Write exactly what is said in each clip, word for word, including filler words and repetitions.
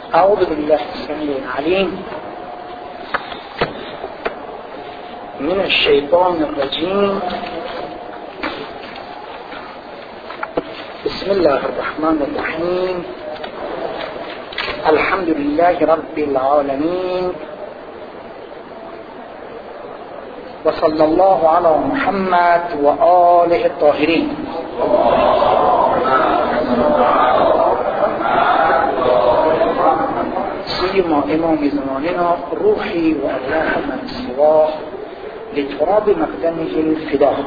أعوذ بالله السميع العليم من الشيطان الرجيم. بسم الله الرحمن الرحيم. الحمد لله رب العالمين، وصلى الله على محمد وآله الطاهرين. سيما امام زماننا روحي والله من سواه لتراب مقدمه الفداء.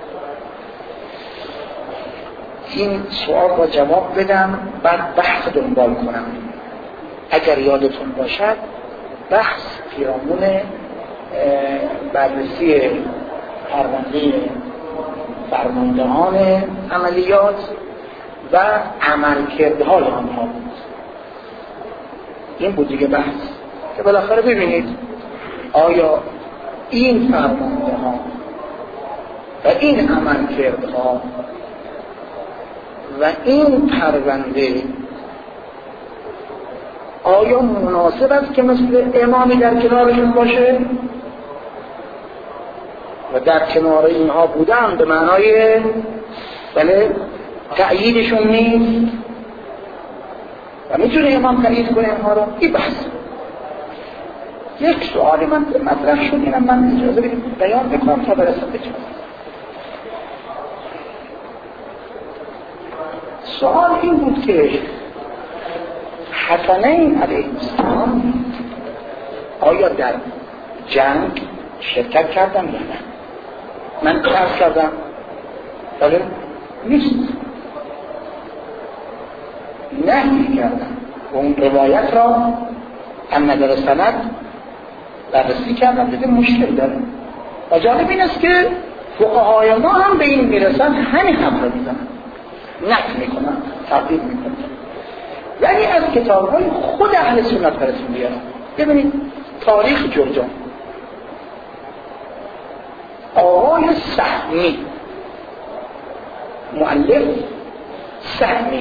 این سوال را جواب بدم، بعد بحث دنبال کنم. اگر یادتون باشد بحث پیرامون بررسی پرونده فرماندهان عملیات و عملکردهای آنها بود. این بود دیگه بحث که بالاخره ببینید آیا این فرمانده ها و این عملکردها و این پرونده آیا مناسب است که مثل امامی در کنارشون باشه و در کنار اینها بودن به معنای بله تأییدشون نیست و میتونه امام تأیید کنه اینها رو. این بحث یک سوالی من مطرح شد، اینم من اجازه بدید بیان بکنم تا برسم به جواب. سوال این بود که حسنین علیه السلام آیا در جنگ شرکت کردن یا نه؟ من عرض کردم بله نیست، نهی کردم و اون روایت را هم نظر سند بررسی کردم، دیدم مشکل داره. و جالب این است که فقهای ما هم به این میرسن، همین حرف را میزنن، نقل میکنن، تبدیل میکنن. یعنی از کتاب‌های خود اهل سنت براتون بیارم. ببینید تاریخ جرجان، آقای سهمی، مؤلف سهمی،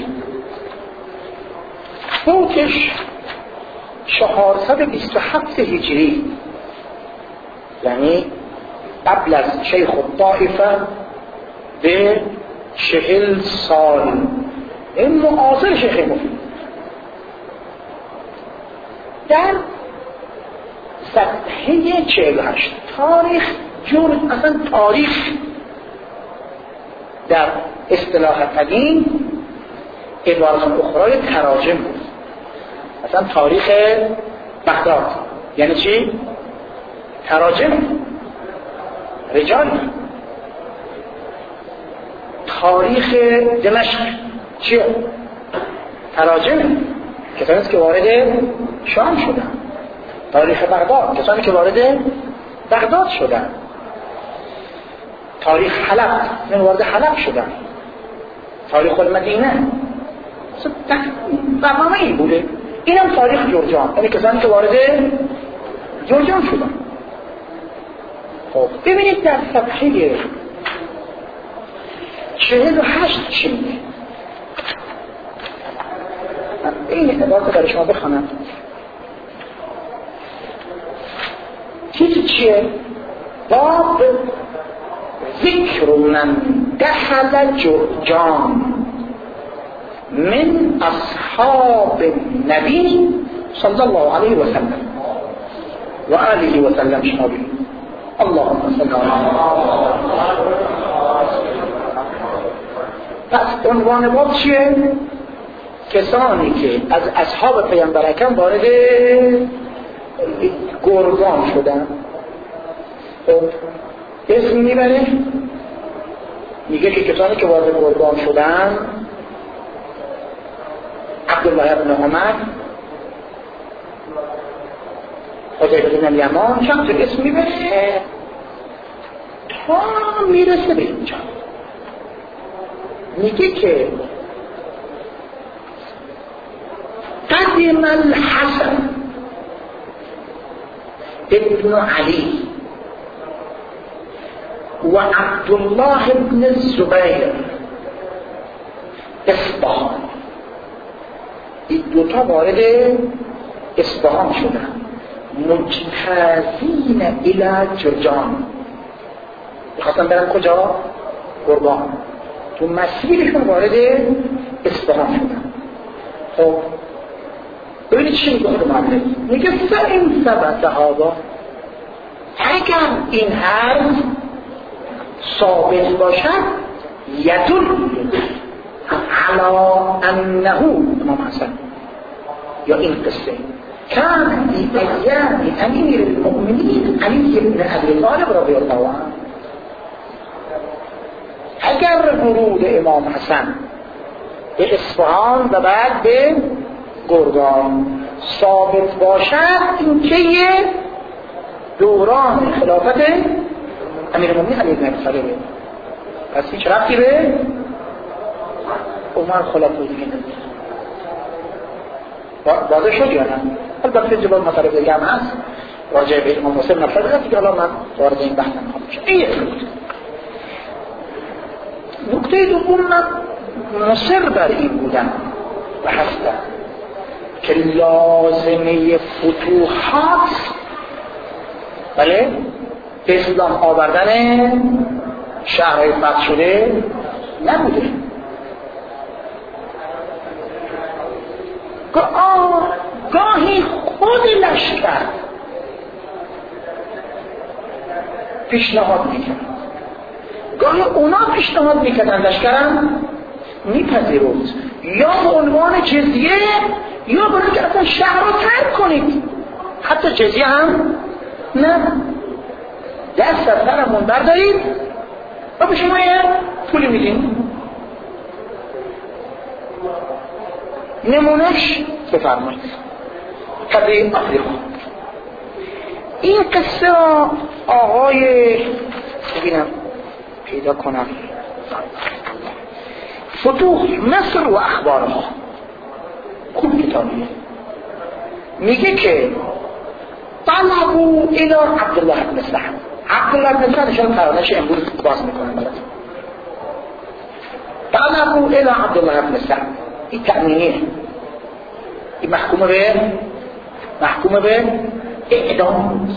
فوتش چهارصد و بیست و هفت هجری، یعنی قبل از شیخ الطائفه به چهل سال، این معاصر شیخ مفید. در صفحه چهل و هشت تاریخ جور، اصلا تاریخ در اصطلاح قدیم عبارت اخرای تراجم بود. مثلا تاریخ بغداد یعنی چی؟ تراجم رجال. تاریخ دمشق چیه؟ تراجم کسانی که وارد شام شدن. تاریخ بغداد کسانی که وارد بغداد شدن. تاریخ حلب من وارد حلب شدن. تاریخ المدینه برنامه این بوده. این هم تاریخ جرجان، یعنی کسانی که وارد جرجان شدن. خب ببینید در صفحه چهل و هشت چی میگه. این عبارت برای شما بخوانم. تیتر چیه؟ باب ذکر من دخل جرجان من اصحاب النبی صلی الله علیه و سلم و آله و سلم. شنابی اللهم صل علی. پس عنوان باب چیه؟ کسانی که از اصحاب پیامبر اکرم وارد گرگان شدن. اسم میبره میگه که کسانی که وارد گرگان شدن عبدالله ابن عمر، حذیفه بن الیمان، چند تا اسم میبره تا میرسه به اینجا. میگه که قدم الحسن ابن علی و عبدالله ابن الزبیر اصفهان. این دوتا وارد اصفهان شدن مجتازین الى جرجان، میخواستن برن کجا؟ قربان. تو مسیرشون وارد اصفهان شدن. خب ببینید چی میگه مؤلف، میگه فإن ثبت هذا، اگر این حرف ثابت باشد یدل علی انه امام حسن یا این قصه كان في أيام أمير المؤمنين علي بن أبي طالب رضي الله عنه. اگر ورود امام حسن به اصفهان و بعد به گرگان ثابت باشد، این که دوران خلافت امیر المؤمنین علی بن ابی طالب، پس هیچ ربطی به عمر خلافه دیگه نداره. واضح شد یا نه؟ البته جبال مطالب دیگه هم هست راجع به امام مسلم نفرده هست که الان من وارد این بحث نمیخوام بشم. این یک نکته. نکته دوم، من مصر بر این بودم و هستم که لازمه فتوحات بله اسلام آوردن شهرهای فتح شده نبوده. گاهی خود لشکر پیشنهاد میکرد، گاهی اونا پیشنهاد میکردن، لشکرم میپذیرفت، یا به عنوان جزیه یا برای که اصلا شهر رو ترک کنید، حتی جزیه هم نه، دست از سرمون بردارید و به شما یه پولی میدیم. نمونش بفرمایید قضیه آفریقا. این قصه آقای ببینم پیدا کنم فتوح مصر و اخبارها، خوب کتابیه، میگه که طلبوا الى عبدالله بن سعد. عبدالله بن سعد شما قرارش امروز باز میکنم برات. طلبوا الى عبدالله بن سعد، این تأمینیه، این محکومه به محکومه به اعدام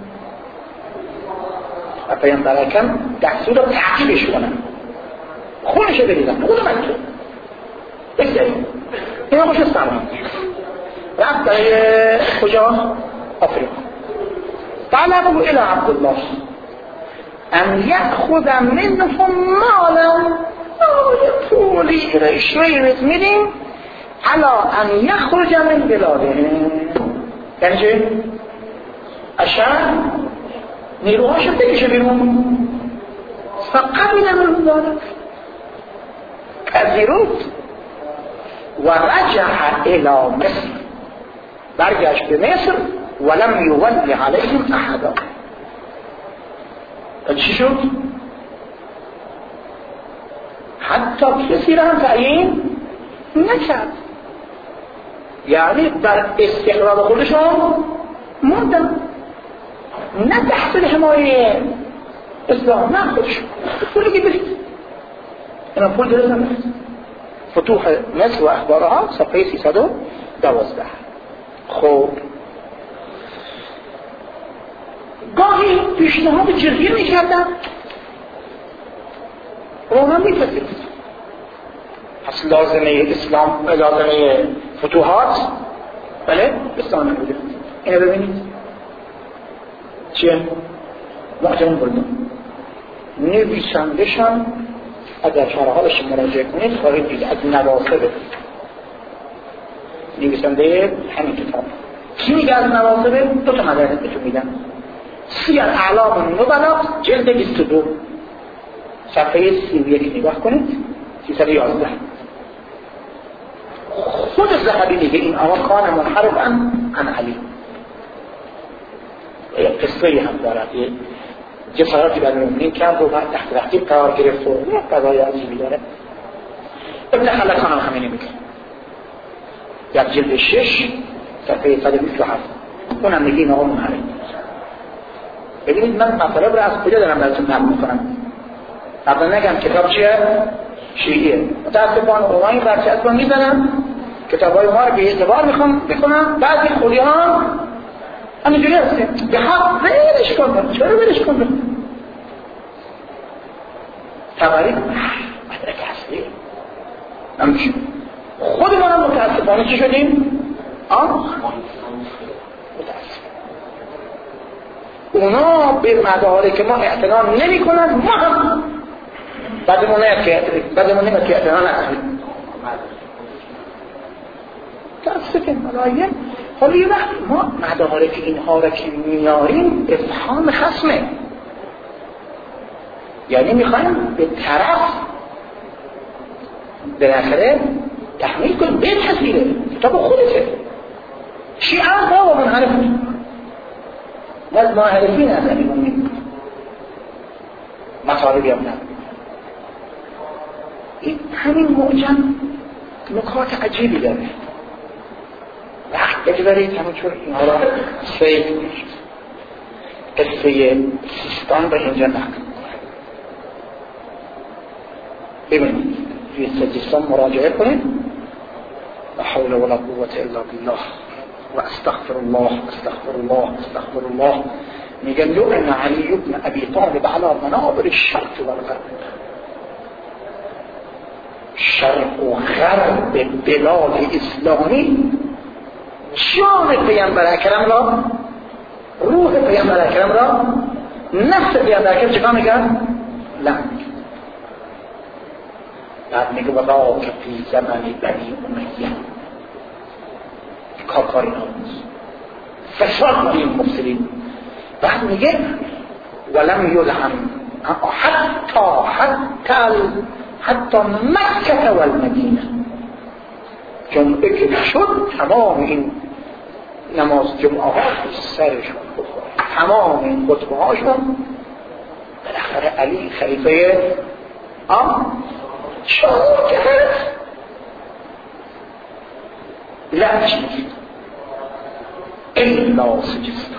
و پیامبر اکرم دستور تعقیبش کنن، خونش بریزن، خون مکه بگذاریم. این خوش سلام رفت برای کجا؟ آفریقا. طلبوا الى عبدالله ان یأخذ منهم مالا، پولی رشوهی میدیم علا ان یخرج من بلاده، یعنی چه؟ اشهر نیروهاشو بکشه بیرون. فقبل من ذلك، پذیرفت و رجع الى مصر، برگشت به مصر ولم یولی علیهم احدا. چی شد؟ حتی کسی را هم تعیین نکرد، یعنی در استقلال خودشون موندن، نه تحت حمایه اسلام، نه خودشون پولی که برید. اینا پول درست نمیرد. فتوح مصر و اخبارها صفحه سیصد و دوازده. خب گاهی پیشنهاد جزیه میکردن اونا میپذیرفت. پس لازمه اسلام، لازمه فتوحات بله اسلام نبوده. اینو ببینید چیه؟ معجم بردن نویسندشم اگر شرحالش مراجعه کنید خواهید دید از نواصب نویسنده همین کتاب. کی میگه از نواصب؟ دو تا مدرسه بهتون میدن. سیر اعلام نبلا جلد بیست و دو صفحه سی و یک نگاه کنید، سیصد و یازده. خود ذهبی میگه این آقا کان منحرف عن عن علی. قصه هم دارد، جسارتی بر المؤمنین کرد و بعد تحت رقیب قرار گرفت و یک قضای عجیبی داره. ابن خلکان هم همینه میگه، یک جلد شش صفحه صد و بیست و هفت اونم میگه این آقا منحرف. ببینید من مطالب رو از کجا دارم براتون نقل میکنم. قبلا نگم کتاب چیه؟ شیعیه. متاسفانه اونایی برچسب رو میزنن کتابای ما رو به اعتبار میخوام بخونم، بعضی خولیان همینجوری هستیم به حق ولش کن. چرا ولش کن؟ تبری مدرک اصلی نمیشه. خودمون هم متاسفانه چی شدیم؟ آه؟ متاسف اونا به مدارک ما اعتنا نمی کنن، ما هم بعدمون نمید که اعتنا نکنیم. متاسفه ملایم. حالا یه وقت ما مدارک اینها را که میاریم افهام خصمه، یعنی میخوایم به طرف بالاخره تحمیل کنیم به پذیره کتاب خودته. شیعه با و منحرف از منحرفین از امیمونی مطالبی هم نبود. این همین معجم نکات عجیبی داره. وقت بگذارید همونطور اینها را سیف کنید. قصه سیستان به اینجا نقل ببینید، توی سیستان مراجعه کنید. لا حول ولا قوة الا بالله و استغفر الله استغفر الله استغفر الله. میگن لعن علی ابن ابی طالب علی منابر الشرق والغرب. شرق و غرب بلاد اسلامی جان پیامبر اکرم را، روح پیامبر اکرم را، نفس پیامبر اکرم چکار میکرد؟ لعن. بعد میگه ولا که فی زمن بنی امیه کارکاری ناموز فساد بودیم مفسدین. بعد میگه ولم یلهم حتی حتی حتی مکه و المدینه. جمعه که شد تمام این نماز جمعه ها سرشون بخوره، تمام این خطبه هاشون بالاخره علی خلیفه آم شعور کرد لعنش نشد الا سجستان.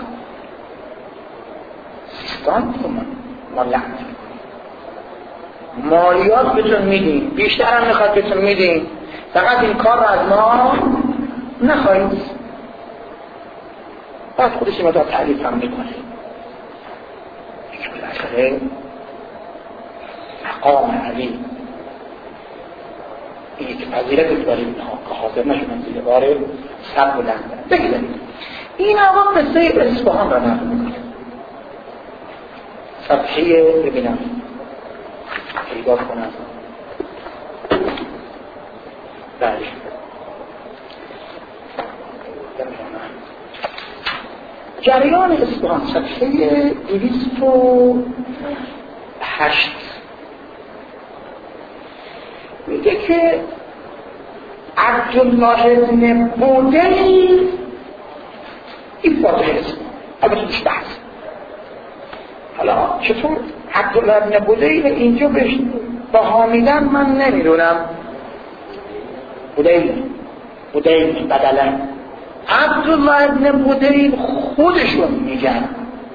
سیستان من ما لعنت کنیم، مالیات بهتون میدیم، بیشتر هم میخواد بهتون میدیم، فقط این کار رو از ما نخواهید. بعد خودش مدار تعریف هم میکنه. یک بالاخره مقام علی این یک پذیرت داریم اینها که حاضر نشونن زیر بار سر بلند بگذاریم. این آقا قصه اصفهان را نقل میکنه. صفحه ببینم پیدا کنم. بله جریان اصفهان صفحه دویست و هشت میگه که عبدالله بن بودیل این فاتحه اسم البته توش بحث. حالا چطور عبدالله بن بودیل اینجا بهش بها میدن من نمیدونم. بودیل بودیل بدلا عبدالله بن بودیل خودشون میگن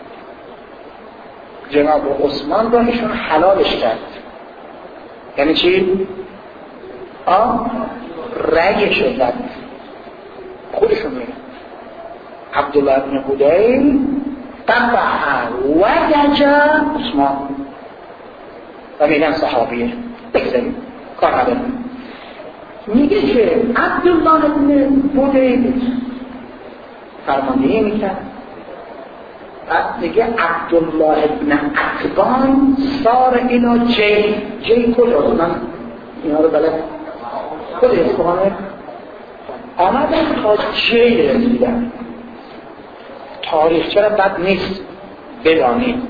جناب عثمان را ایشون حلالش کرد. یعنی چی؟ آه رگش زد. خودشون میگن عبدالله بن بودیل قطع وجج عثمان و میگن صحابیه. بگذاریم کار نداریم. میگه که عبدالله بن بودیل فرماندهی میکرد. بعد میگه عبدالله بن عتبان سار الى جی جی کجاست؟ من اینا رو بلد خود اصفهانه آمدن تا جی رسیدن. تاریخ چرا بد نیست بدانید.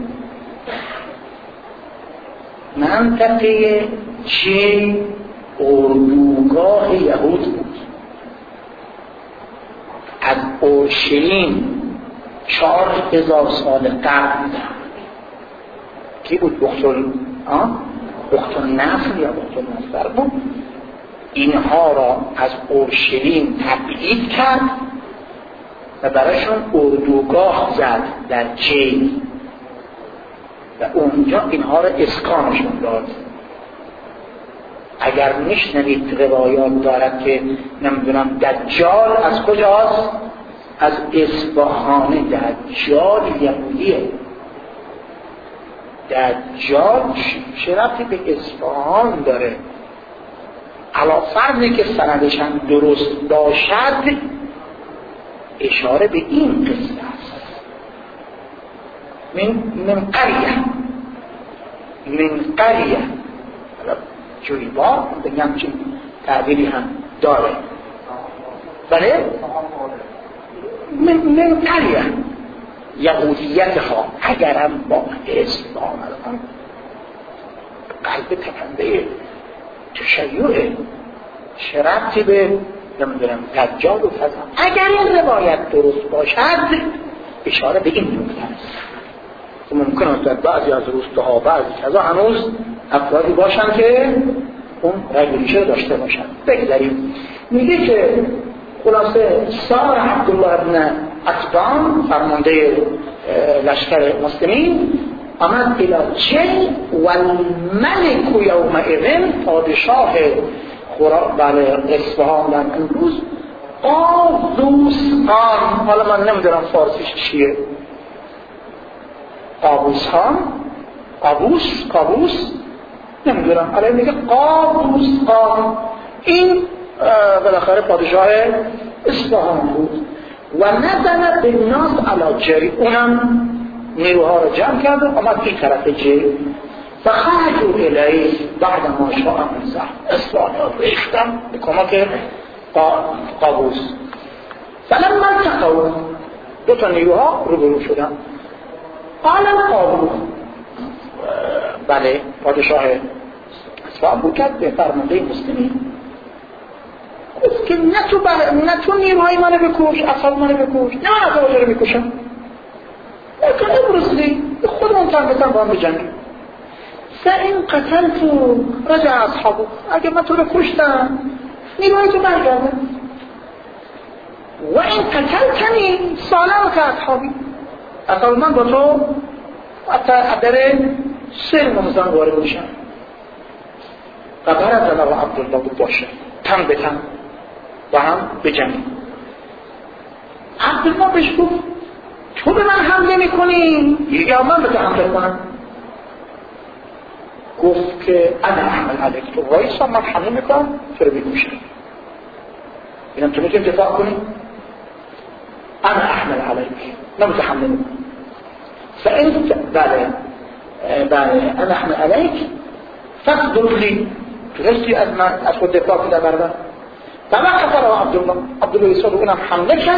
منطقه جی اردوگاه یهود بود. از اورشلیم چهار هزار سال قبل کی بود؟ بختل بختل نصر یا بختل نصر بود. اینها را از اورشلیم تبعید کرد و برایشون اردوگاه زد در جی و اونجا اینها را اسکانشون داد. اگر میشنوید روایات دارد که نمیدونم دجال از کجاست؟ از اصفهان. دجال یهودیه. دجال چه ربطی به اصفهان داره؟ علا فرضی که سندش هم درست باشد اشاره به این قصه است. من من قریه من قریه جوری با بگم چه تعبیری هم داره. بله من, من قریه یهودیت ها اگرم با اسلام الان قلب تکنده تشیعه چه ربطی به نمیدونم دجال و فضا. اگر این روایت درست باشد اشاره به این نکته است. ممکن است در بعضی از روستاها بعضی کذا هنوز افرادی باشن که اون رگولیشه داشته باشن. بگذاریم. میگه که خلاصه سار عبدالله ابن اتبان فرمانده لشکر مسلمین آمد الى جی و الملک یومئذ پادشاه خورا بله اصفهان در اون روز قابوس خان. حالا من نمیدونم فارسیش چیه. قابوس خان قابوس قابوس نمیدونم. حالا میگه قابوس خان. این بالاخره پادشاه اصفهان بود و نزل بالناس علی جری. اونم نیروها رو جمع کرد و آمد این طرف جری. فخرجوا الیه بعد ما شاء من زحف. اصفهان رو ریختم به کمک قابوس. فلما التقوا دو تا نیروها روبرو شدن. قال قابوس بله پادشاه اصفهان بود کرد به فرمانده مسلمین گفت که نه تو بر... نه تو نیروهای منو بکش، اصحاب منو بکش، نه من اصحاب رو میکشم. لیکن ابرزلی خودمون تن بتن با هم بجنگیم. فإن قتلت رجع اصحابه. اگه من تو رو کشتم نیروهای تو برگرده. و این قتلتنی سالمت اصحابی. اصحاب من با تو در سلم مثلا وارد میشن. و برد و عبدالله بود باشه تن به تن و هم بجنگیم. عبدالله بهش گفت تو به من حمله میکنی یا من به تو حمله کنم؟ گفت که انا احمل علیک. تو وایسا من حمله میکنم تو رو بکشم. اینم تو میتونی دفاع کنی؟ انا احمل علیک نمیتونی حمله میکنم. فانت بله بله انا احمل علیک فقدر لی. تونستی از من از خود دفاع کنه برده. فوقف له عبدالله. عبدالله ایساد اونم حمله کرد.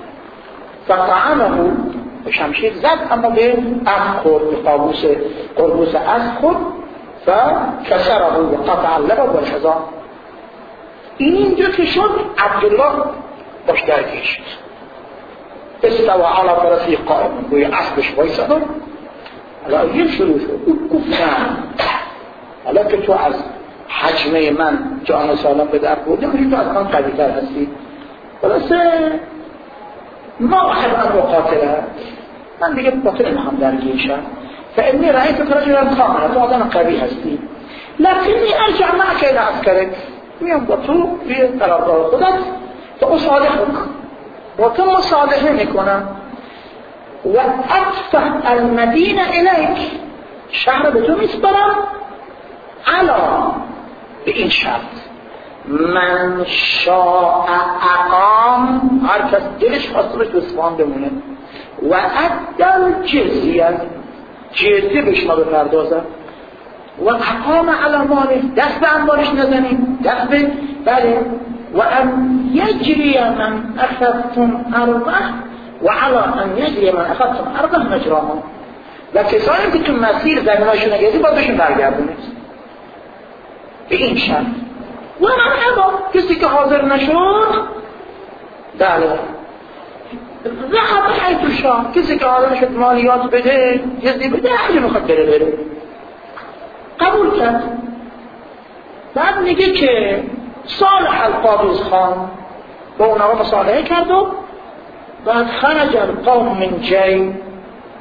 فطعنه به شمشیر زد اما به اسب خورد. به قابوس قربوس اسب خورد. فکسره و قطع اللبب و الحزام. اینجا که شد عبدالله باش درگیشت. استوى على فرسی قائم. روی اسبش وایساد. حالا این شروع شد. او گفت نه حالا که تو از حجمه من جان سالم به در بردی میگه تو از من قوی تر هستی. خلاصه ما احب ان اقاتله. من دیگه با تو نمیخوام درگیرشم. فانی رأیت رجلا کاملا. تو آدم قوی هستی. لکنی ارجع معك الى عسكرك. میام با تو به قرارگاه خودت تا مصالحه بکن. با تو مصالحه میکنم. و ادفع المدینه الیک. شهر به تو میسپارم علا به این شرط من شاء اقام. هر کس دلش خواست بهش اصفهان بمونه. و ادل جزیه. جزیه بهش ما بپردازه. و اقام علا ماله. دست به انبارش نزنیم. دست به بله. و ان یجری من اخذتم ارضه و علا ان یجری من اخذتم ارضه مجراها. و کسانی که تو مسیر زمیناشون نگردی باید بهشون برگردونید به این شرط. و من ابا کسی که حاضر نشد بله ذهب حیث شاه. کسی که حاضر نشد مالیات بده جزیه بده هرچی میخواد بره بره. قبول کرد. بعد میگه که صالح القابوس خان با اونها مصالحه کرد و بعد خرج القوم من جی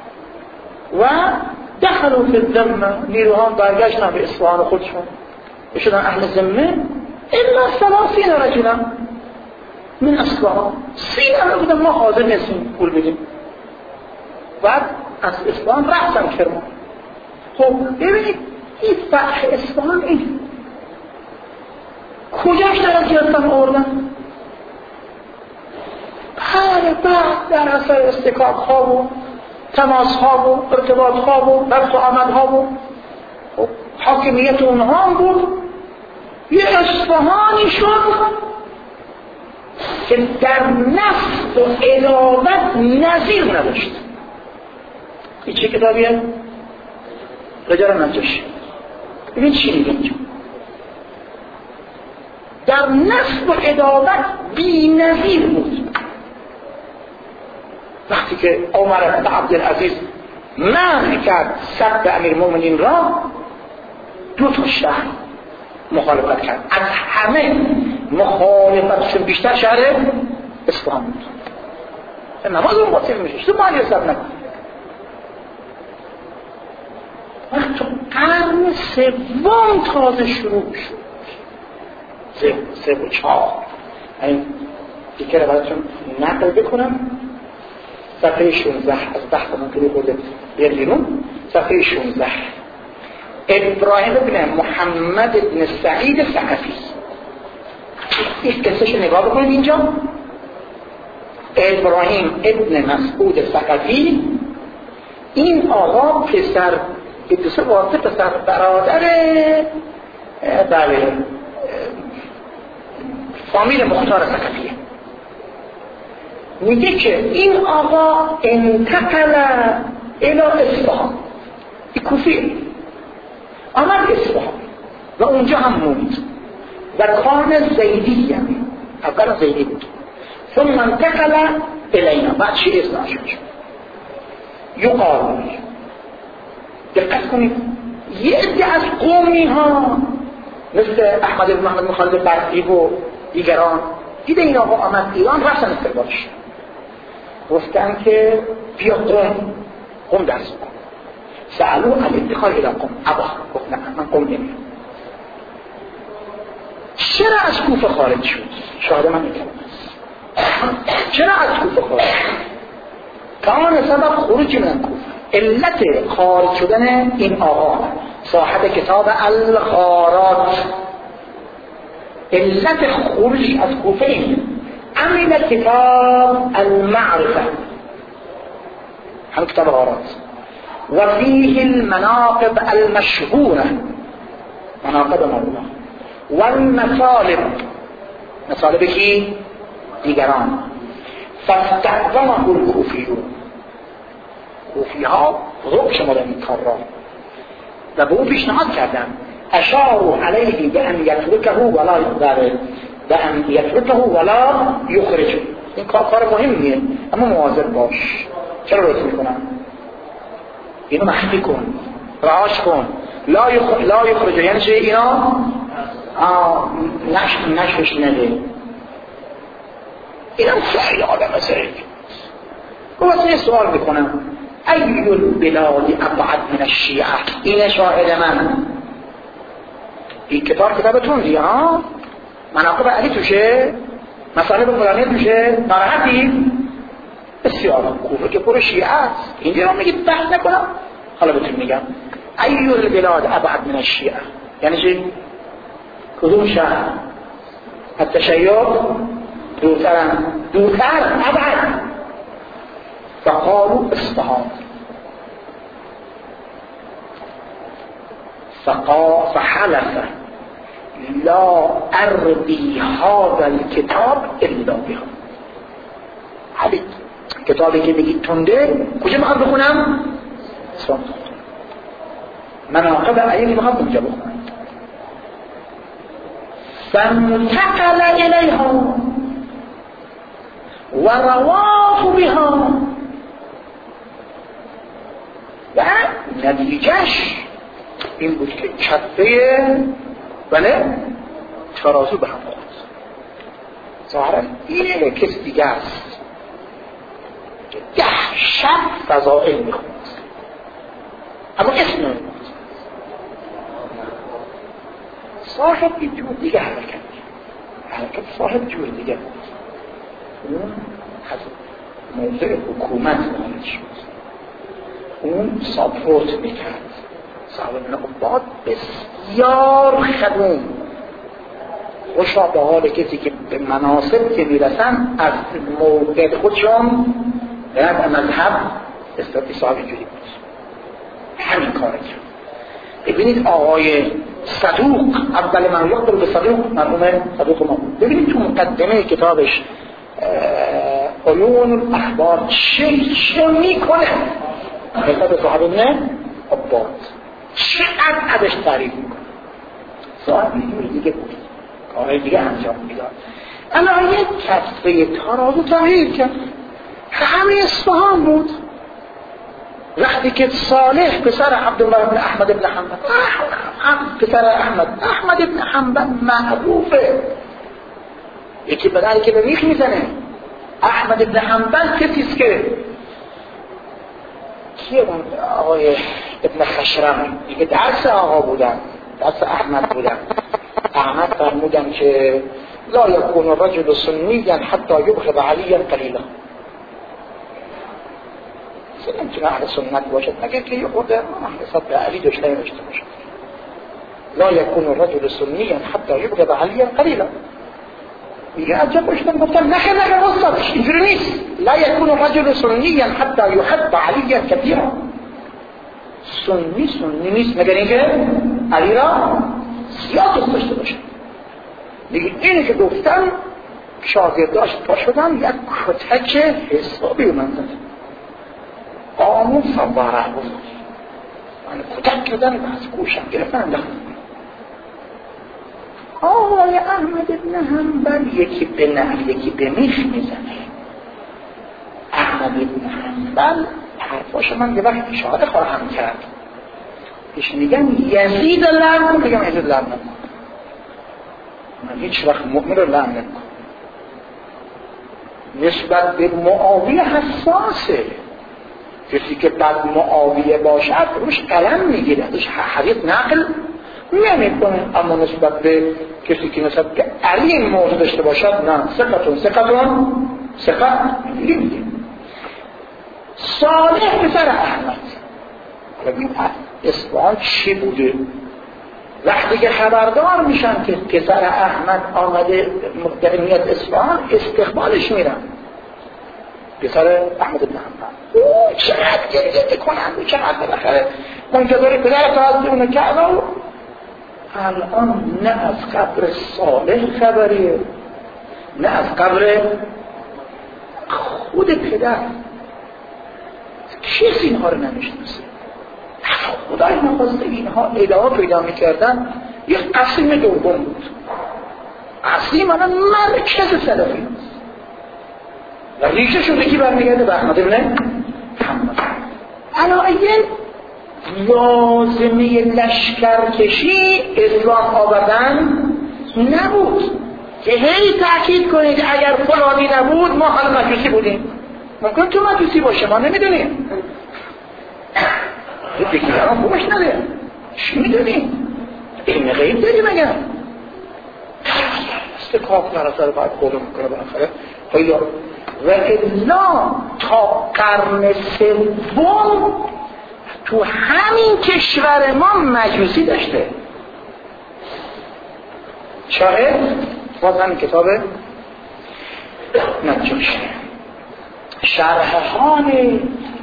و دخلوا فی الذمه. نیروها برگشتن به اصفهان خودشون. بشدن اهل ذمه الا ثلاثین رجلا من اصفهان، سی نفر بودن ما حاضر نیستیم پول بدیم. بعد از اصفهان رفتن کرمان. خب ببینید این فتح اصفهان این کجاش در گرفتن آوردن؟ بعد بعد در اثر استکاک ها و تماس ها و ارتباط ها و رفت و آمد ها و حاکمیت اونها هم بود. یه اصفهانی شد که در نفس و عدالت نظیر نداشت. این چه کتابیه؟ رجال نجاشی. ببین چی میگه اینجا؟ در نفس و عدالت بی نظیر بود. وقتی که عمر بن عبدالعزیز منع کرد سب امیرالمومنین را، دو تا شهر مخالفت کرد. از همه مخالفتشون بیشتر شهر اصفهان بود. نماز اون باطل میشه، تو مالی حساب نکن. وقت تو قرن سوم تازه شروع شد، سه سه و چهار. این دیگه رو براتون نقل بکنم. صفحه شانزده از بحث من که بوده بیرون. صفحه شانزده ابراهیم ابن محمد ابن سعید ثقفی. این قصهش نگاه بکنید اینجا. ابراهیم ابن مسعود ثقفی، این آقا پسر ادسه واسه پسر برادر بله فامیل مختار ثقفیه. میگه که این آقا انتقل الى اصفهان، این کوفی آمد اصفهان و اونجا هم موند و کان زیدی، یعنی اول زیدی بود. ثم انتقل الینا، بعد چی اصلاح شد. یقال، دقت کنید، یه عده از قومی ها مثل احمد بن محمد بن خالد برقی و دیگران دیده این آقا آمد ایران، رفتن استقبالش، گفتن که بیا قوم قوم درس کن. سألو عن اتخاذ الى قوم، ابا گفت نه من قوم نمیرم. چرا از کوفه خارج شد؟ شاهد من میکنم چرا از کوفه خارج شد؟ کان سبب خروج من کوفه، علت خارج شدن این آقا صاحب کتاب الغارات، علت خروج از کوفه این عمل کتاب المعرفه، هم کتاب الغارات، و فيه المناقب المشهوره، مناقب مولا، والمطالب، مطالب کی؟ دیگران. فاستعظمه الكوفیون، کوفی ها ذوق شمردن این کار را و به او پیشنهاد کردن. اشاروا علیه بان یترکه ولا یقدر، بان یترکه ولا یخرجه. این کار کار مهمیه اما مواظب باش. چرا رویت میکنن؟ اینو مخفی کن، رعاش کن. لا یخ... لا یخرجه یعنی چه؟ اینا نش... نشش نده. اینم خیلی آدم سریع. و واسه یه سوال بکنم، ای البلاد ابعد من الشیعه؟ این شاهد من. این کتاب کتابتون دیگه ها؟ مناقب علی توشه؟ مسائل فلانی توشه؟ ناراحتی؟ بسیار کوفه که پر شیعه است. اینجا رو میگید بحث نکنم. حالا بهتون میگم ای البلاد ابعد من الشیعه یعنی چی؟ کدوم شهر؟ التشیع دورتر دورتر ابعد. فقالوا اصفهان، فقا فحلف لا ارضی هذا الكتاب الا بها. حبیب کتابی که بگید تنده کجا میخوام بخونم؟ اصفهان. مناقب علی میخوام اونجا بخونم. فانتقل الیها و رواه بها، و نتیجهش این بود که کفه بله ترازو به هم خورد. ظاهرا این کسی دیگه است که ده شب فضائل میخوند اما اسم نمیخوند. صاحب یه جور دیگه حرکت حرکت صاحب جور دیگه اون از موضع حکومت وارد شد، اون ساپورت میکرد. صاحب ابن عباد بسیار خدوم، خوشا به حال کسی که به مناصب که میرسن از موقع خودشون باید مذهب استفاده صاحب جوری بود. همین کار کرد. ببینید آقای صدوق، اول من یقدر به صدوق، مرحوم صدوق ما، ببینید تو مقدمه کتابش عیون الاخبار چه چه میکنه حساب صاحب ابن عباد، چقدر ازش تعریف میکنه. صاحب یه دیگه بود، کارهای دیگه انجام میداد. الان یک کسبه ترازو تغییر کرد، همه اصفهان بود. وقتی که صالح پسر عبدالله بن احمد بن حنبل، پسر احمد احمد بن حنبل معروفه، یکی بداری که به میخ میزنه. احمد بن حنبل کسیست که کیه اون آقای ابن خشرم دیگه درس آقا بودن، درس احمد بودن. احمد فرمودن که لا یکون الرجل سنیا حتی یبغض علیا قلیلا، نمیتونه اهل سنت باشد مگر که یه خود نسبت به علی داشته نشته باشد. لا یکون الرجل سنیا حتی یبغض علیا قلیلا. میگه عجب باشدن، گفتن نخیر نخیر استاد اینجوری نیست. لا یکون الرجل سنیا حتی یحب علیا کثیرا. سنی سنی نیست مگر اینکه علی را زیاد دوست داشته باشه. میگه اینه که گفتن شاگرداش پا شدن یک کتک حسابی من زدن، آمون صباره بود، من کتک کردن و از گوشم گرفتن انداختن. آقای احمد ابن حنبل یکی به نعل یکی به میخ میزنه. احمد ابن حنبل حرفاش من یه وقت اشاره خواهم کرد، پیش میگن یزید لعن کن، میگم یزید لعن نکن، من هیچ وقت مؤمن رو لعن نکن. نسبت به معاویه حساسه، کسی که بعد معاویه باشد روش قلم میگیره، روش حدیث نقل نمیکنه. اما نسبت به کسی که نسبت به علی این موضوع داشته باشد نه، ثقتون ثقتون ثقت میگه. صالح پسر احمد، ببین اصفهان چی بوده. وقتی که خبردار میشن که پسر احمد آمده در میاد اصفهان، استقبالش میرن. پسر احمد بن حنبل چقدر گریه کنند، چقدر بالاخره منتظر پدر تا از اون کرده. الان نه از قبر صالح خبریه، نه از قبر خود پدر. کسی اینها رو نمیشناسه. خدای نخواسته اینها ادعا پیدا میکردن یک قسیم دوم بود. قسیم الان مرکز سلفی است و ریشه شده که برمیگرده به احمد بن حنبل. علایل لازمه لشکرکشی اسلام آوردن نبود که هی تأکید کنید اگر فلانی نبود ما حال مجوسی بودیم. ممکن تو مجوسی باشه ما نمیدونیم، دیگران خوبش نده، چی میدونیم؟ علم غیب داریم اگر استقاق نرسل باید خودم میکنه بالاخره خیلی. و الا تا قرن سوم تو همین کشور ما مجوسی داشته. شاهد باز همین کتاب نجاش شرح حال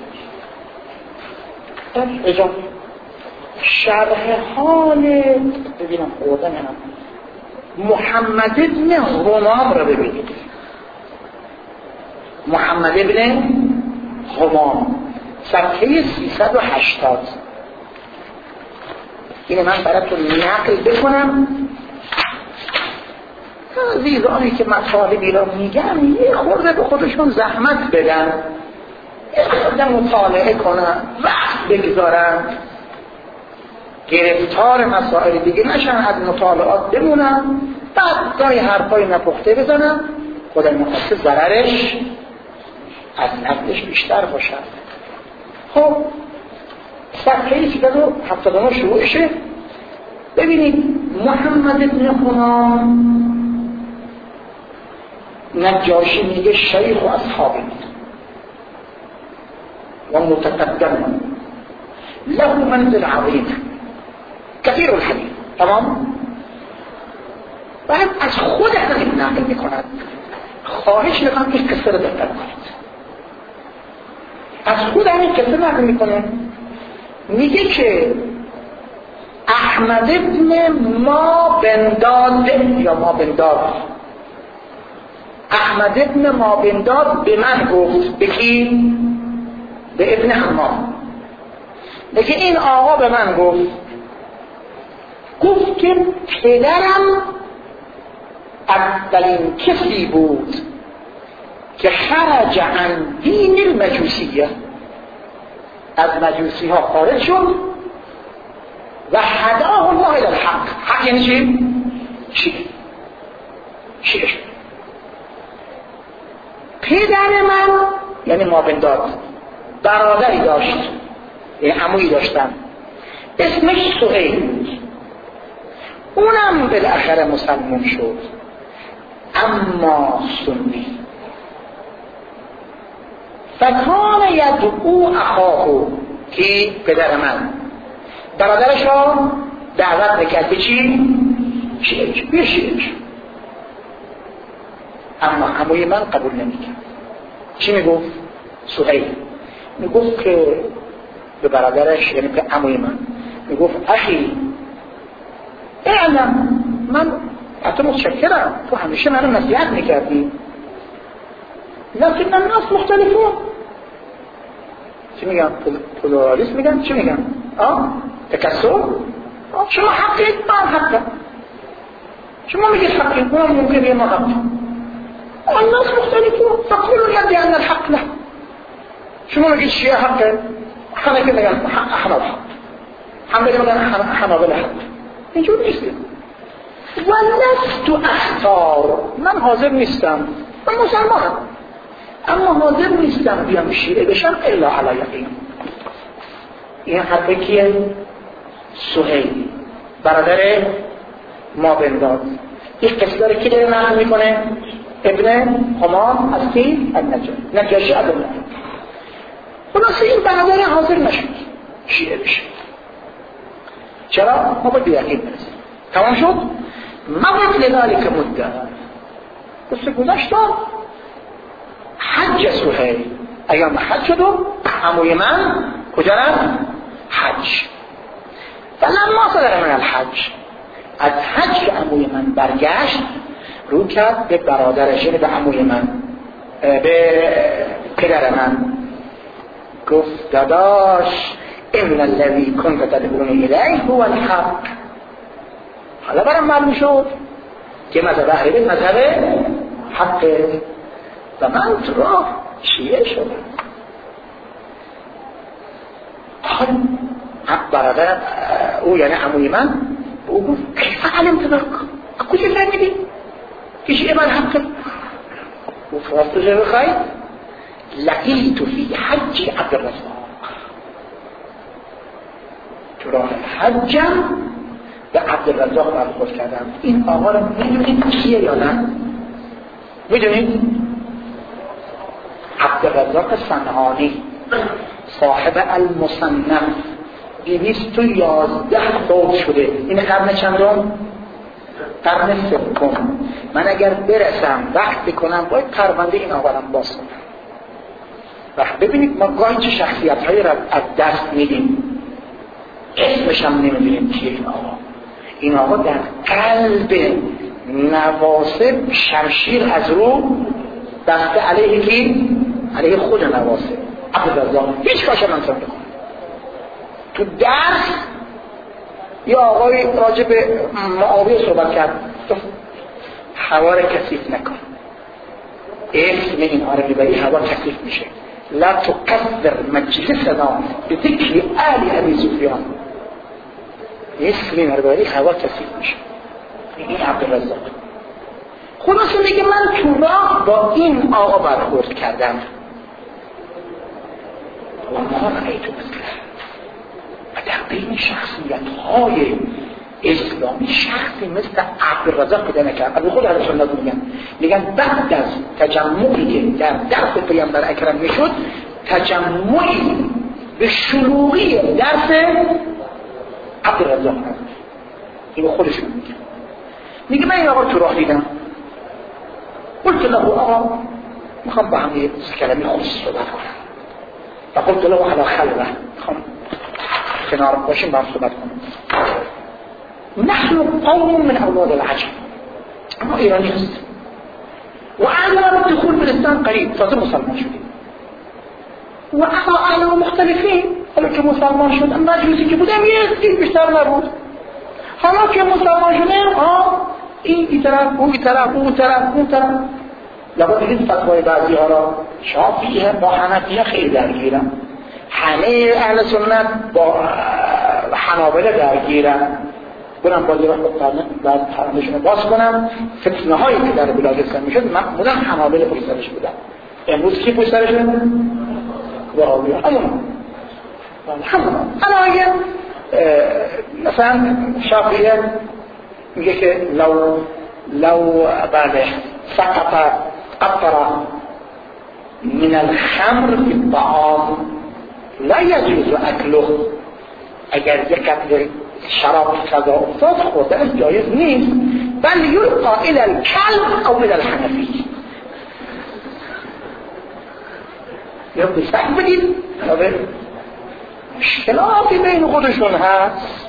اجام شرح حال ببینم خوردن هم محمد ابن غمام را ببینید. محمد ابن غمام صفحه سیصد و هشتاد. اینو من براتون نقل بکنم. عزیزانی که مطالبی را میگن یه خورده به خودشون زحمت بدن، یه خورده مطالعه کنن، وقت بگذارن، گرفتار مسائل دیگه نشن، از مطالعات بمونن، بعد گاهی حرفای نپخته بزنن. خدای نخواسته ضررش از نفعش بیشتر باشد. خب صفحه سیصد و هفتاد و نه شروعشه. ببینید محمد ابن حنان نجاشی میگه شیخ و اصحابی و متقدم له منزل عظیم كثير الحديث تمام. بعد از خود حدیث نقل میکند. خواهش میکنم این قصه رو دقت کنید. از خود همین قصه نقل میکنه، میگه که احمد ابن ما بنداد یا ما بنداد احمد ابن ما بنداد به من گفت. به کی؟ به ابن حمام. میگه این آقا به من گفت گفت که پدرم اولین کسی بود که خرج عن دین المجوسیه، از مجوسی ها خارج شد و هداه الله الى الحق. حق یعنی چی؟ چی؟ چی؟ پدر من یعنی ما بنداد برادری داشت، یعنی عمویی داشتن اسمش سهیل بود، اونم بالاخره مسلمان شد اما سنی. فکان یدعو اخاه که پدر من برادرش را دعوت میکرد به چی؟ شیعه. به شیعه. اما عموی من قبول نمیکرد. چی میگفت؟ سهیل میگفت که به برادرش یعنی به عموی من میگفت اخی اعلم، من حتی متشکرم، تو همیشه منو نصیحت میکردی، لیکن الناس مختلفون. چی میگم؟ پلورالیسم میگن؟ چی میگن؟ آه؟ تکسر؟ آه شما حقید، من حقم. شما میگید حقید، من ممکنه ما حقم. الناس مختلفون فقولوا الذي ان الحق له. شما میگید شیعه حقه، حنفی میگن احناف حق، حنبلی میگن حنابلة حق. اینجور نیستیم. و لست اختار، من حاضر نیستم، من مسلمانم اما حاضر نیستم بیام شیعه بشم الا علی یقین. این حرف کیه؟ سهیل برادر ما بنداد. این قصه رو کی داره نقل میکنه؟ ابن حمام از کی؟ نجاشی ابن حمام. خلاصه این برادر حاضر نشد شیعه بشه. چرا؟ ما باید به یقین برسیم. تمام شد؟ مضت لذلك مده. قصه گذشت. حج سهیل ایام حج شد و عموی من کجا رفت؟ حج. فلما صدر من الحج، از حج که عموی من برگشت رو کرد به برادرش، به عموی من، به پدر من، گفت داداش ان الذي كنت تدعوني اليه هو الحق. حالا برام معلوم شد که مذهب اهل بیت مذهب حقه و من تو راه شیعه شدم. حالا برادر او یعنی عموی من او گفت کیف علمت ذلك؟ کجا فهمیدی که شیعه من حقه؟ گفت راست چه بخوای؟ لقیت فی حج عبدالرزاق، تو راه حجم به عبدالرزاق برخورد کردم. این آقا رو میدونید کیه یا نه؟ میدونید؟ عبدالرزاق صنعانی صاحب المصنف دویست و یازده فوت شده. این قرن چندم؟ قرن سوم. من اگر برسم وقت بکنم باید پرونده این آقا رو باز کنم. وقت ببینید ما گاهی چه شخصیت هایی را از دست میدیم، اسمش هم نمیدونیم چیه این آقا. این آقا در قلب نواصب شمشیر از رو بسته علیه کی؟ علیه خود نواصب عبدالرزاق. هیچ کاش من سر بکنم. تو درس یا آقای راجع به معاویه صحبت کرد، هوا را کثیف نکن، اسم این آره ببری هوا کثیف میشه. لا تقدر مجلسنا بذکر آل ابی سفیان، اسم این آره ببری هوا کثیف میشه. این عبدالرزاق. خلاصه میگه من تو راه با این آقا برخورد کردم و ما رأیتو مثله، و در بین شخصیت های اسلامی شخصی مثل عبدالرزاق پیدا نکرد. از خود اهل سنت میگن میگن بعد از تجمعی که در درس پیامبر اکرم میشد، تجمعی به شلوغی درس عبدالرزاق هست. این خودشون میگن. میگه من این آقا تو راه دیدم، قلت له آقا میخوام با هم یه کلمه خصوص صحبت کنم و قلت له علی خلوه، میخوام کنار باشیم با هم صحبت کنم. نحن قوم من اولاد العجم، اما ایرانی هست و اعلام دخول بالاسلام قریب، تازه مسلمان شدیم و اعلام مختلفین. حالا که مسلمان شد اما مجلسی که بودم یه بیشتر نبود. حالا که مسلمان شدیم ها این ای طرف اون ای طرف اون طرف اون طرف. لابد این فتوای بعضی ها را شافعیه با حنفیه خیلی درگیرن، همه اهل سنت با حنابله درگیرن. برم بازی را بعد پرندشون رو باز کنم. فتنه هایی که در بلاد اسلام میشد معمولا حنابله پشت سرش بودن. امروز کی پشت سرش بودن؟ وهابیه. همون همون اما اگر مثلا شافعیه میگه که لو لو بعد سقط قطره من الخمر في الطعام لا يجوز اكله. اگر یک قطره شراب غذا افتاد خوردنش جایز نیست، بل یلقا الى الكلب او الى الحنفی. یا بسک بدید. مشکلاتی بین خودشون هست.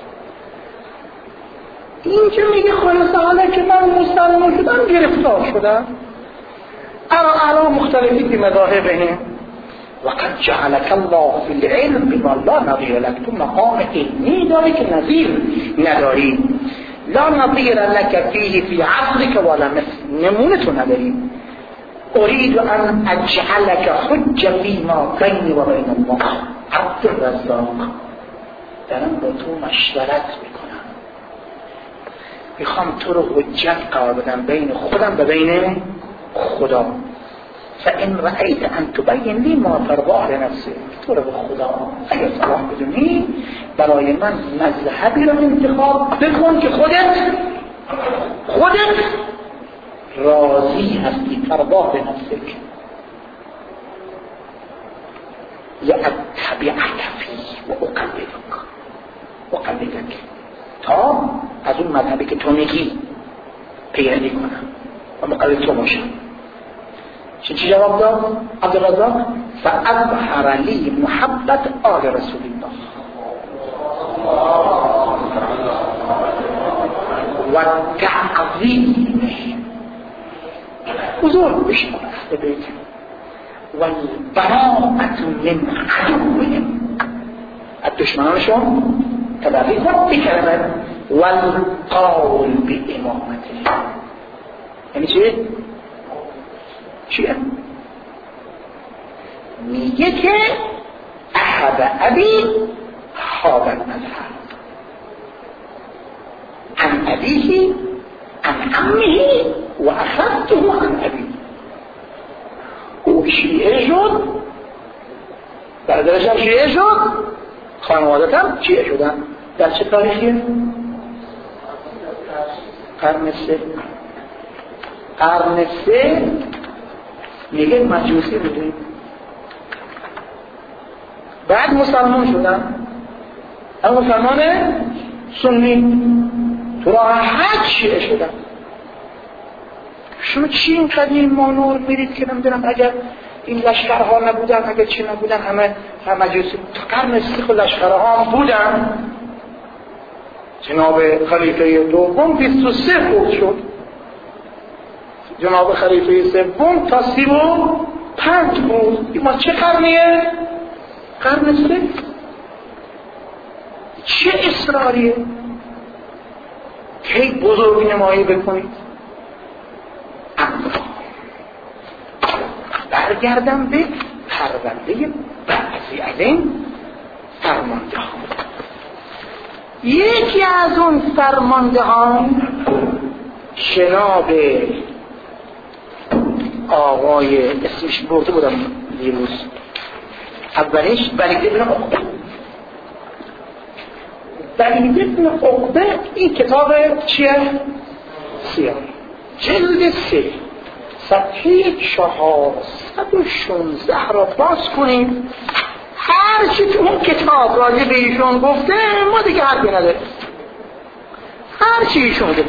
این که میگه خلاصه حالا که من مسلمان شدم گرفتار شدم. ارا اعلام مختلفی که مذاهبهم وقد جعلك الله في العلم بما لا نظیر لك. تو مقام علمی داری که نظیر نداری. لا نظیر لك فيه في عصرك ولا مثل. نمونه تو نداری. اريد ان اجعلك حجة فيما بيني وبين الله. عبدالرزاق دارم با تو مشورت میکنم، میخوام تو رو حجت قرار بدم بین خودم و بین خدا. فإن رأيت أن تبين لي ما ترضاه لنفسك. تو رو به خدا اگر صلاح بدونی برای من مذهبی رو انتخاب بکن که خودت خودت راضی هستی. ترضاه لنفسك لأتبعك فيه وأقلدك أقلدك تا از اون مذهبی که تو میگی پیروی کنم و مقلد تو باشم. چی چی جواب داد عبدالرزاق؟ فأظهر لي محبت آل رسول الله و تعظیمه. بزرگ بشیم اهل بیت و البراءة من عدوهم، از دشمنانشون تبعی خود بکردن و القول بامامته. یعنی چی؟ چیه؟ میگه که احب ابی هذا المذهب عن ابیه عن عمه و اخذته عن ابی. او شیعه شد، برادرش هم شیعه شد، خانوادت هم شیعه شدن. در چه تاریخیه؟ قرن سه. قرن سه میگه مجوسی بودیم، بعد مسلمان شدن. اما مسلمان سنی تو راه حج شیعه شدن. شما چی این قدیم مانور میرید که نمیدونم اگر این لشکرها نبودن، اگر چی نبودن، همه همه مجوسی. تا قرن سه خود لشکرها هم بودن. جناب خلیفه دوم بیست و سه فوت شد، جناب خلیفه سوم تا سی و پنج بود. این ما چه قرنیه؟ قرن سه. چه اصراریه که بزرگ نمایی بکنید؟ اما برگردم به پرونده بعضی از این فرمانده ها. یکی از اون فرمانده ها جناب آقای اسمش برده بودم دیروز، اولش ولید ابن عقبه، ولید بن عقبه این کتاب چیه؟ سیاه جلد سه صفحه چهارصد و شانزده را باز کنیم. هر چی تو اون کتاب راجع به ایشون گفته ما دیگه حرفی نداریم. هر چی ایشون گفته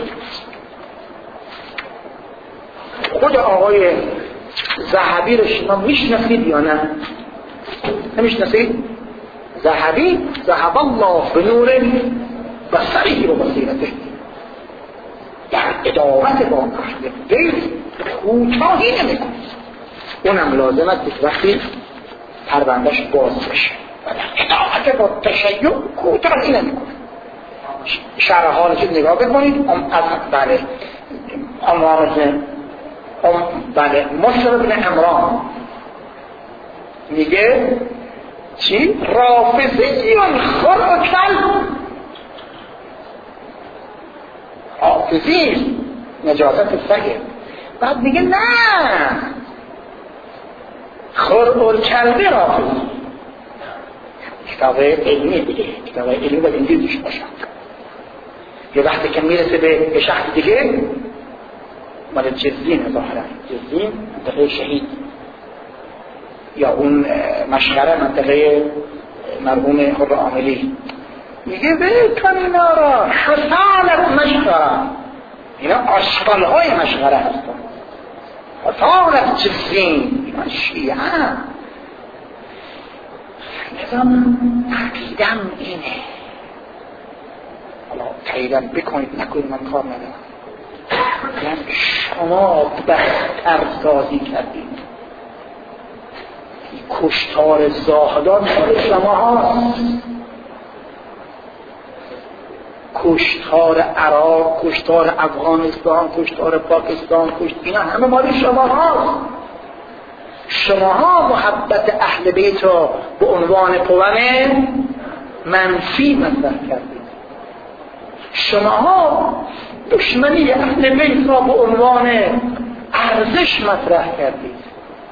خود آقای ذهبی رو شما میشناسید یا نه؟ نمیشناسید؟ ذهبی ذهب الله بنور بصره و بصیرته در ادامت با اهل بیت کوتاهی نمیکنه. اونم لازمت بود وقتی پروندهش باز بشه و در ادامت با تشیع کوتاهی نمیکنه. شرح حالش نگاه بکنید. ام از بله امام ام بله مصر بن عمران میگه چی؟ رافضیون خور و کل رافضی نجاست سگه. بعد میگه نه خور و کلبه رافضی. کتاب علمی دیگه، کتاب علمی باید اینجور دیش باشد. یه وقتی که میرسه به شخص دیگه مال جزین ظاهرا جزین منطقه شهید یا اون مشغره منطقه مرحوم حر عاملی میگه بکن اینا را حسانت مشغره، اینا آشغال های مشغره هستن. حسانت جزین اینا شیعه نظام عقیدم اینه. حالا تاییدم بکنید نکنید من کار ندارم. یعنی شما بهتر سازی کردید. کشتار زاهدان مال شما هاست. کشتار عراق، کشتار افغانستان، کشتار پاکستان، کشت اینا همه مال شما هاست. شما ها محبت اهل بیت را به عنوان قوم منفی مطرح کردید. شما ها دشمنی اهل بیت را به عنوان ارزش مطرح کردید.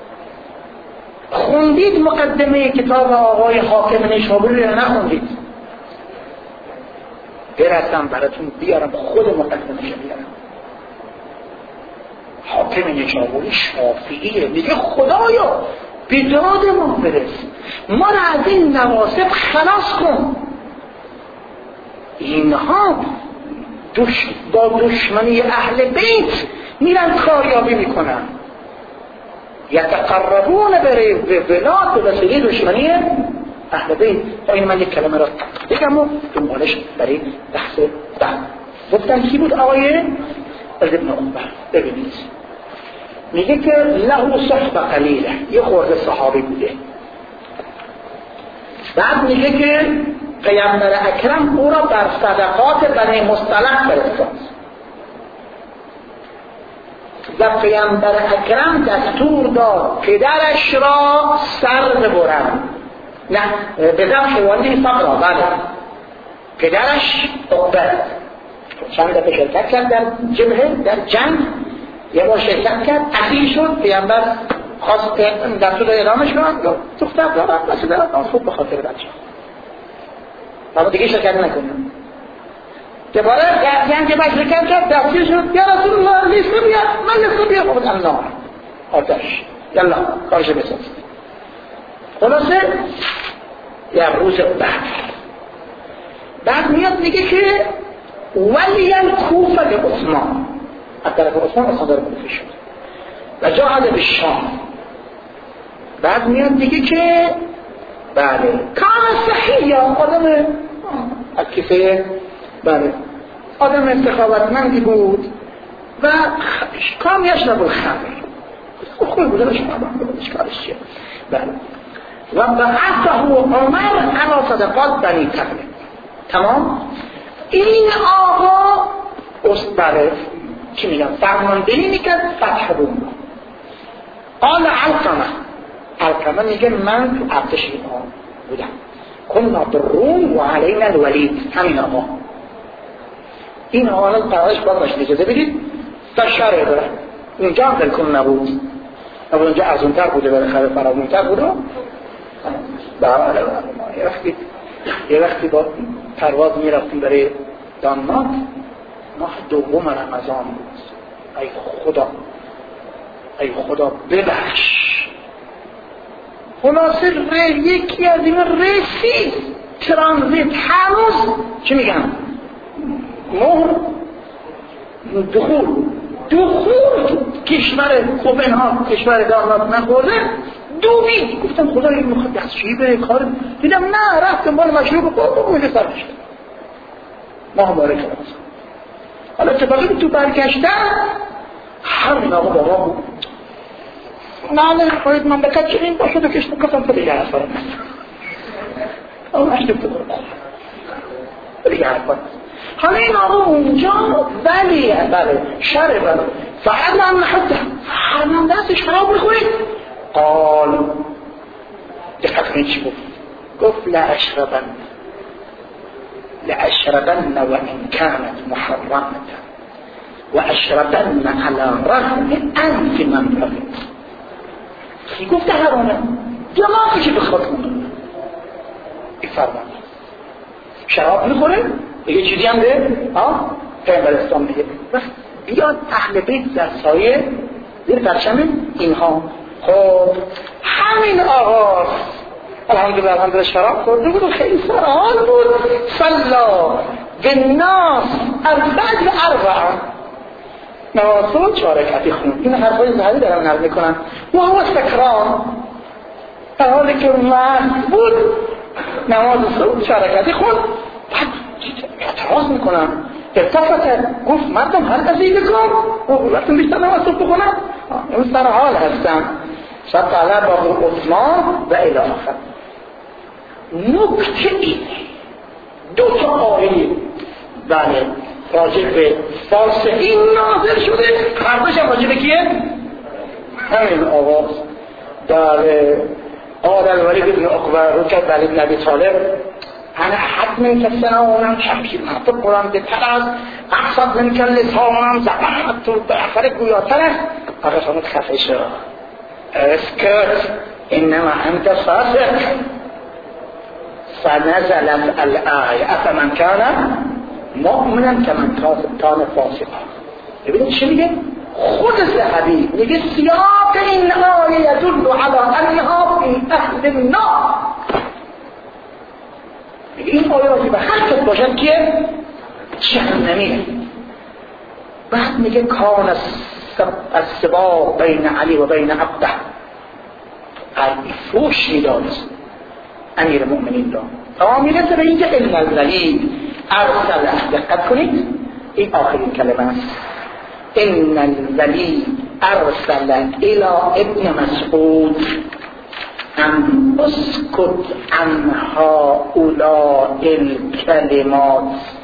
خوندید مقدمه کتاب آقای حاکم نیشابوری رو نخوندید؟ برسم براتون بیارم خود مقدمه شو بیارم. حاکم نیشابوری شافعیه، میگه خدایا به داد ما برس، ما را از این نواسب خلاص کن. اینها دش... با دشمنی اهل بیت میرن کاریابی میکنن، یتقربون به ولاد به وسیله دشمنی اهل بیت. تا این من یک کلمه را بگم و دنبالش برای بحث بعد. گفتن کی بود آقای ابن عمر؟ ببینید میگه که له صحبه قلیله، یه خورده صحابی بوده. بعد میگه که پیامبر اکرم او را بر صدقات بنی مصطلق فرستاد و پیامبر اکرم دستور داد پدرش را سر ببرند. نه به ذبح حیوانی صبرا. بله پدرش عقبه چند دفعه شرکت کرد در جبهه در جنگ، یه بار شرکت کرد اسیر شد. پیامبر خواست دستور اعدامش کنند، دختر دارم بس دارم خوب به خاطر بچه اما دیگه شرکت نکنم. دوباره جنگ باش شرکت کرد دستور شد. یا رسول الله لیست بیا، من لیست بیا. خود النار آتش یلا کارش بساز. خلاصه یه روز بعد بعد میاد میگه که ولی الکوفه لعثمان، از طرف عثمان اصلا داره کوفه شد و جاهد به شام. بعد میاد میگه که بله کان صحیح آدم از کیسه، بله آدم سخاوتمندی بود و کام یشرب الخمر، خوب بوده بشه بودش کارش چیه. بله و بعثه عمر علی صدقات بنی تغلب. تمام. این آقا بله چی میگم فرماندهی میکرد فتح روم. قال علقمه علقمه میگه من تو ارتش اینا بودم، کنا بالروم و علینا الولید. همین آقا این آقا قرارش باید باشه اجازه بدید تا شرع داره. اونجا هم دلکن نبود نبود اونجا از اونتر بوده، بالاخره فرامونتر بوده. بله بله رفتید یه وقتی با پرواز میرفتیم برای دانمارک، ماه دوم رمضان بود. ای خدا ای خدا ببخش. خلاصه ره یکی از این رسید ترانزیت هنوز چی میگم مهر دخول دخول کشور کوپنهاگ کشور دانمارک نخورده دوبید. گفتم خدا این میخواد دستشویی به کار، دیدم نه رفتم بالا مشروب بابا بوده سرش ماه باره کرد. حالا اتفاقی تو برگشتن هر این آقا بابا بود نه نه باید من بکت چنین باشد و کشتم کفتم تو دیگر اصلا آقا اشتب تو برو دیگر اصلا. حالا این آقا اونجا ولیه بله شره بله فقط من نحده هر من دست شراب میخورید قال دقیق کنید چی گفت گفت لأشربن لأشربن وإن كانت محرمة وأشربن على رغم أنف من رفض. خی گفت حرامه جماعتی که بخواد کنه فرمان شراب میخوره دیگه چیزی هم ده ها پیغمبر اسلام میگه بیاد اهل بیت در سایه زیر پرچم اینها. خب همین آقا الحمدلله الحمدلله شراب خورده بود و خیلی سرحال بود. صلا بالناس الفجر اربعه نماز صبح چهار رکعتی خوند. این حرفای زهدی دارم نقل میکنم. و هو سکران در حالی که مست بود نماز صبح چهار رکعتی خوند. بعد اعتراض میکنم التفت گفت مردم هر کسی بکن و بلتون بیشتر نماز صبح بخونم اون سر حال هستم. شب طلب با عثمان و الی آخر. نکته اینه دو تا آیه بله راجع به فاسقین نازل شده. خربش هم راجع به کیه؟ همین آقا در آقا در الولید ابن عقبه رو کرد ولی ابن ابی طالب انا حد من کسنا اونم شمشیر محطب قرآن بهتر است اقصد من کل لسانم زبانم تو بخفر گویاتر است. آقا شامت خفه شد اسكت انما انت فاسق فنزلت الآية افمن كان مؤمنا كمن كان فاسقا. ببینید چی میگه خود ذهبی میگه سیاق این آیه يدل على انها في اهل النار. این آیه راجع به هر کس باشد که جهنمیه. بعد میگه کان السباق بین علی و بین عبده علی فوش میدانست امیر مؤمنین را تا میرسه به اینکه علم الولید ارسل. دقت کنید این آخرین کلمه است. ان الولید ارسل الى ابن مسعود ان اسکت عن هؤلاء الکلمات.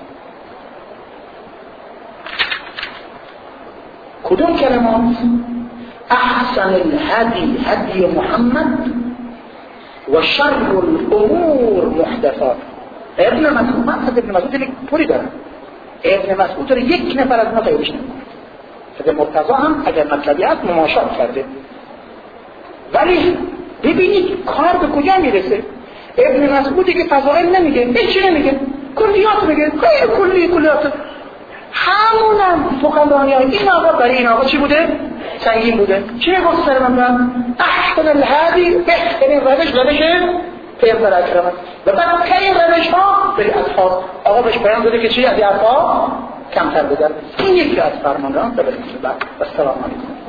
کدوم کلمات؟ احسن الهدی هدی محمد و شر الامور محدثات. ابن مسعود من از ابن مسعود یک پوری دارم. ابن مسعود رو یک نفر از ما غیرش نمی‌کنه. خود مرتضی هم اگر مطلبی هست مماشات کرده. ولی ببینید کار به کجا میرسه. ابن مسعودی که فضائل نمیگه هیچی نمیگه کلیات میگه کلی کلیات. همونم فقهای این آقا برای این آقا چی بوده؟ سنگین بوده. چی میگفت سر من؟ احسن الهادی بهترین روش روش پیغمبر اکرم و بعد خیلی روش ها به اصحاب آقا بهش پیام داده که چی از اصحاب کمتر بدن. این یکی از فرمانان به رسول الله. السلام علیکم.